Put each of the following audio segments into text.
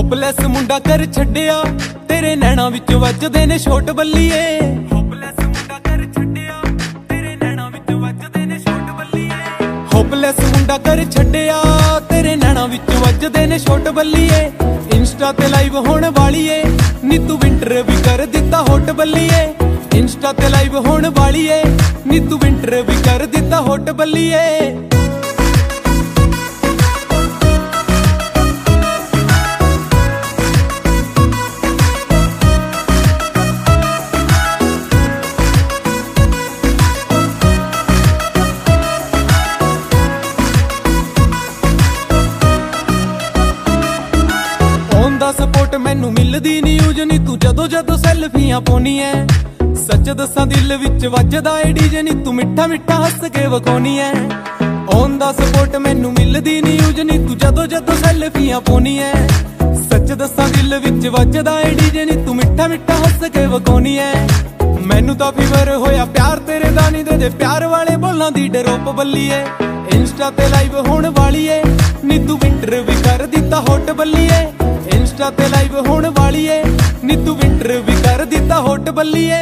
Hopeless ਮੁੰਡਾ ਕਰ ਛੱਡਿਆ ਤੇਰੇ ਨੈਣਾ ਵਿੱਚ ਵੱਜਦੇ ਨੇ ਛੋਟ ਬੱਲੀਏ। ਹੋਪਲੈਸ ਮੁੰਡਾ ਕਰ ਛੱਡਿਆ ਤੇਰੇ ਨੈਣਾ ਵਿੱਚ ਵੱਜਦੇ ਨੇ ਛੋਟ ਬੱਲੀਏ। ਹੋਪਲੈਸ ਮੁੰਡਾ ਕਰ ਛੱਡਿਆ ਤੇਰੇ ਨੈਣਾ ਵਿੱਚ ਵੱਜਦੇ ਨੇ ਛੋਟ ਬੱਲੀਏ। ਇੰਸਟਾ ਤੇ ਲਾਈਵ ਹੋਣ ਵਾਲੀਏ ਨੀ ਤੂੰ ਵਿੰਟਰ ਵੀ ਕਰ ਦਿੱਤਾ ਹੋਟ ਬੱਲੀਏ। ਇੰਸਟਾ ਤੇ ਲਾਈਵ ਹੋਣ ਵਾਲੀਏ ਨੀ ਤੂੰ ਵਿੰਟਰ ਵੀ ਕਰ ਦਿੱਤਾ ਹੋਟ ਬੱਲੀਏ। ਸਪੋਰਟ ਮੈਨੂੰ ਮਿਲਦੀ ਨਿਊਜ਼ ਨੀ ਤੂੰ ਜਦੋਂ ਜਦੋਂ ਸੈਲਫੀਆਂ ਪਾਉਣੀ ਐ। ਸੱਚ ਦੱਸਾਂ ਦਿਲ ਵਿੱਚ ਵੱਜਦਾ ਏ ਡੀਜੇ ਨੀ ਤੂੰ ਮਿੱਠਾ ਮਿੱਠਾ ਹੱਸ ਕੇ ਵਿਖਾਉਣੀ ਐ। ਔਨ ਦਾ ਸਪੋਰਟ ਮੈਨੂੰ ਮਿਲਦੀ ਨਿਊਜ਼ ਨੀ ਤੂੰ ਜਦੋਂ ਜਦੋਂ ਸੈਲਫੀਆਂ ਪਾਉਣੀ ਐ। ਸੱਚ ਦੱਸਾਂ ਦਿਲ ਵਿੱਚ ਵੱਜਦਾ ਏ ਡੀਜੇ ਨੀ ਤੂੰ ਮਿੱਠਾ ਮਿੱਠਾ ਹੱਸ ਕੇ ਵਿਖਾਉਣੀ ਐ। ਮੈਨੂੰ ਤਾਂ ਫੀਵਰ ਹੋਇਆ ਪਿਆਰ ਤੇਰੇ ਦਾ ਨੀ ਦੇ ਪਿਆਰ ਵਾਲੇ ਬੋਲਾਂ ਦੀ ਡਰੋਪ ਬੱਲੀਏ। ਇੰਸਟਾ ਤੇ ਲਾਈਵ ਹੋਣ ਵਾਲੀਏ ਨੀ ਤੂੰ ਵਿੰਟਰ ਵੀ ਕਰ ਦਿੱਤਾ ਹੋਟ ਬੱਲੀਏ। ਇੰਸਟਾ ਤੇ ਲਾਈਵ ਹੋਣ ਵਾਲੀਏ ਨੀ ਤੂੰ ਵਿੰਟਰ ਵੀ ਕਰ ਦਿੱਤਾ ਹੋਟ ਬੱਲੀਏ।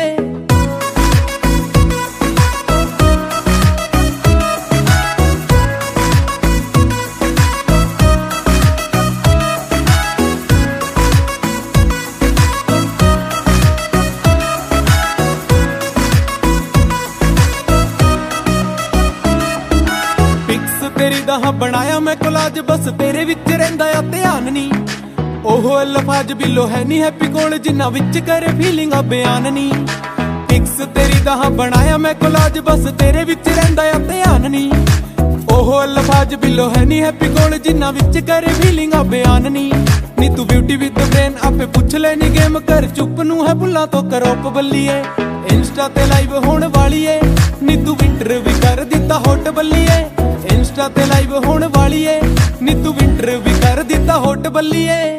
ਪਿਕਸ ਤੇਰੀ ਦਾ ਬਣਾਇਆ ਮੈਂ ਕੋਲਾਜ ਬਸ ਤੇਰੇ ਵਿੱਚ ਰਹਿੰਦਾ ਆ ਧਿਆਨ ਨੀ। ਉਹ ਅਲਫਾਜ਼ ਬਿੱਲੋ ਹੈ ਨੀ ਹੈਪੀ ਕੋਲ ਜਿੰਨਾ ਵਿੱਚ ਕਰੇ ਫੀਲਿੰਗਾਂ ਬਿਆਨ ਨੀ। ਪਿਕਸ ਤੇਰੀ ਦਾ ਬਣਾਇਆ ਮੈਂ ਕੋਲਾਜ ਬਸ ਤੇਰੇ ਵਿੱਚ ਰਹਿੰਦਾ ਆ ਧਿਆਨ ਨੀ। ਉਹ ਅਲਫਾਜ਼ ਬਿੱਲੋ ਹੈ ਨੀ ਹੈਪੀ ਕੋਲ ਜਿੰਨਾ ਵਿੱਚ ਕਰੇ ਫੀਲਿੰਗਾਂ ਬਿਆਨ ਨੀ। ਨੀ ਤੂੰ ਬਿਊਟੀ ਵਿਦ ਬ੍ਰੇਨ ਆਪੇ ਪੁੱਛ ਲੈਣੀ ਗੇਮ ਕਰ ਚੁੱਪ ਨੂੰ ਹੈ ਬੁੱਲਾਂ ਤੋਂ ਕਰੋਪ ਬੱਲੀਏ। ਇੰਸਟਾ ਤੇ ਲਾਈਵ ਹੋਣ ਵਾਲੀਏ ਨੀ ਤੂੰ ਵਿੰਟਰ ਵੀ ਕਰ ਦਿੱਤਾ ਹੋਟ ਬੱਲੀਏ। ਇੰਸਟਾ ਤੇ ਲਾਈਵ ਹੋਣ ਵਾਲੀਏ ਨੀ ਤੂੰ ਵਿੰਟਰ ਵੀ ਕਰ ਦਿੱਤਾ ਹੋਟ ਬੱਲੀਏ।